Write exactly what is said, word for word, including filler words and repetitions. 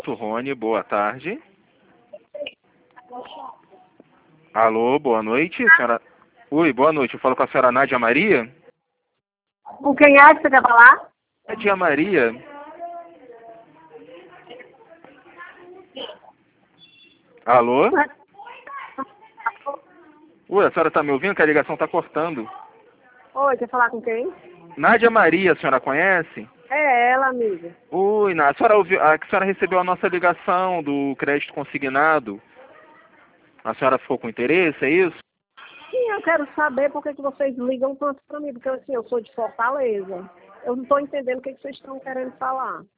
Alto Rony, boa tarde. Alô, boa noite, senhora. Oi, boa noite. Eu falo com a senhora Nádia Maria? Com quem é que você quer falar? Nádia Maria. Alô? Oi, a senhora tá me ouvindo? Que a ligação tá cortando. Oi, quer falar com quem? Nádia Maria, a senhora conhece? É ela, amiga. Oi, Nádia. A senhora, ouviu, a senhora recebeu a nossa ligação do crédito consignado. A senhora ficou com interesse, é isso? Sim, eu quero saber por que, que vocês ligam tanto para mim, porque assim, eu sou de Fortaleza. Eu não estou entendendo o que, que vocês estão querendo falar.